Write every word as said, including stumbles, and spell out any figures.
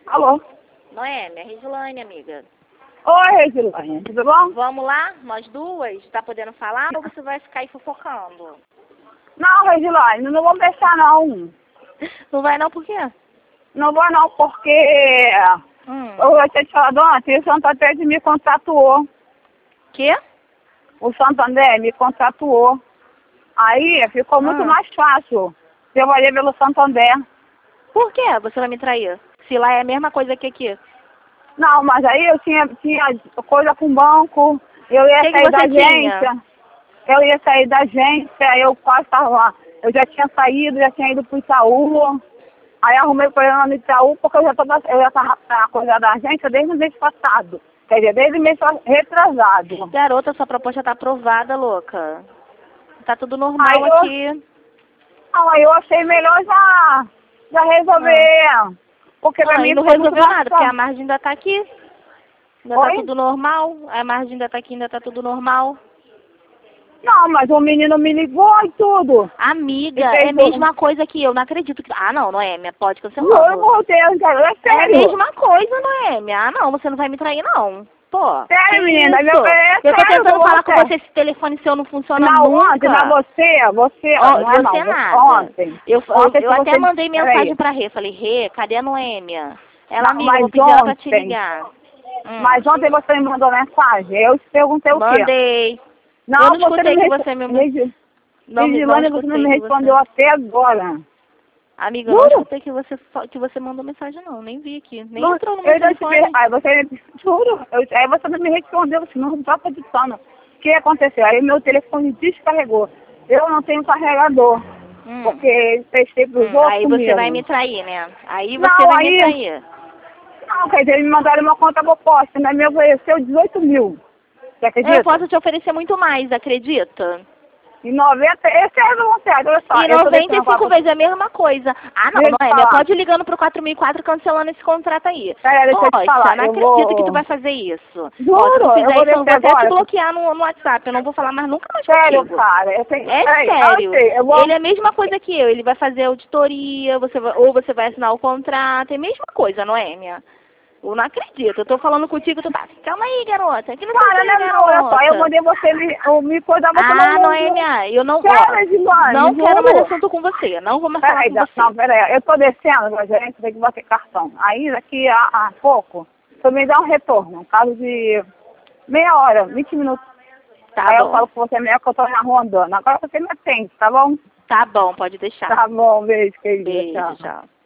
Alô? Noêmia, Resilane, amiga. Oi, Resilane, tudo bom? Vamos lá? Nós duas? Tá podendo falar ou você vai ficar aí fofocando? Não, Resilane, não vou deixar não. Não vai não, por quê? Não vou não, porque Hum. eu já tinha te falado antes, o Santander me contratuou. Quê? O Santander me contratuou. Aí ficou muito Hum. mais fácil. Eu olhei pelo Santander. Por quê você vai me trair? Se lá é a mesma coisa que aqui. Não, mas aí eu tinha, tinha coisa com banco, eu ia Que que sair da você tinha? agência. Eu ia sair da agência, eu quase estava lá. Eu já tinha saído, já tinha ido pro Itaú. Aí arrumei o problema no Itaú, porque eu já estava eu já tava na coisa da agência desde o mês passado. Quer dizer, desde o mês retrasado. Garota, sua proposta tá aprovada, louca. Tá tudo normal Aí eu, aqui. não, aí eu achei melhor já, já resolver. Ah. Porque pra Ah, mim e não foi muito resolveu mais nada, porque a fácil. margem ainda tá aqui. Ainda Oi? tá tudo normal. A margem ainda tá aqui, ainda tá tudo normal. Não, mas o menino me ligou e tudo. Amiga, E é fez a um- mesma coisa que eu. Não acredito que... Ah, não, Noêmia, pode Juro cancelar. por Deus, cara, é É a sério. mesma coisa, Noêmia. Ah, não, você não vai me trair, não. Pô, Sério, que menina, isso? meu- é Eu tô sério tentando com falar com você. você, esse telefone seu não funciona Não, nunca. ontem, mas você, você, Ó, não é você não, você- nada. ontem. Eu, eu, Ontem eu que até você... mandei Peraí. mensagem pra Rê. Falei, Rê, cadê a Noêmia? Ela, Não, amiga, eu mas vou pedir ela pra te ontem, ligar. Hum, mas ontem você me mandou mensagem, eu te perguntei o quê? mandei. Não, Eu não você escutei não que me... você me... Regi- Não, me- não Regilane, você não escutei me que respondeu você... até agora. Amiga, eu não Juro? escutei que você, fa- que você mandou mensagem, não. Nem vi aqui. Nem Não, entrou no meu eu já te telefone. per... Aí você, juro, eu... aí você não me respondeu, você não está acreditando. O que aconteceu? Aí meu telefone descarregou. Eu não tenho carregador, Hum. porque testei para os Hum, outros aí você vai comigo. me trair, né? Aí você Não, vai me aí... trair. Não, quer dizer, eles me mandaram uma conta proposta, né? Me ofereceu dezoito mil. Você acredita? Eu posso te oferecer muito mais, acredita? E noventa, esse é o certo, olha só. E eu tô noventa deixando e cinco falar- vezes é a mesma coisa. Ah, não, Deixa eu te Noêmia, falar. pode ir ligando pro quatro mil e quatro cancelando esse contrato aí. Pera, deixa eu te Poxa, falar, não eu acredito vou- que tu vai fazer isso. Juro, Ó, se tu eu fizer vou isso, eu descer vou até te agora. bloquear no, no WhatsApp. Eu não vou falar mais nunca mais Sério, contigo. cara. Eu tenho... É Peraí, sério. não sei, eu vou... Ele é a mesma coisa que eu. Ele vai fazer auditoria, você vai, ou você vai assinar o contrato. É a mesma coisa, Noêmia. Eu não acredito. Eu tô falando contigo, tu tá... Calma aí, garota. Que não sei o Cara, que, não, não, olha só, eu garota. mandei você me, eu me coisar, você Ah, não... Noêmia, eu não... Sério, Ó, Edilane, não quero mais juro. assunto com você. Não vou mais falar Peraí, com não, você. não, peraí, eu tô descendo, meu gerente, tem que bater cartão. Aí, daqui a, a pouco, você me dá um retorno, um caso de meia hora, vinte minutos. Tá Aí eu bom. falo com você melhor que eu tô na rua andando. Agora você me atende, tá bom? Tá bom, pode deixar. Tá bom, beijo, querida, Beijo, tchau. tchau.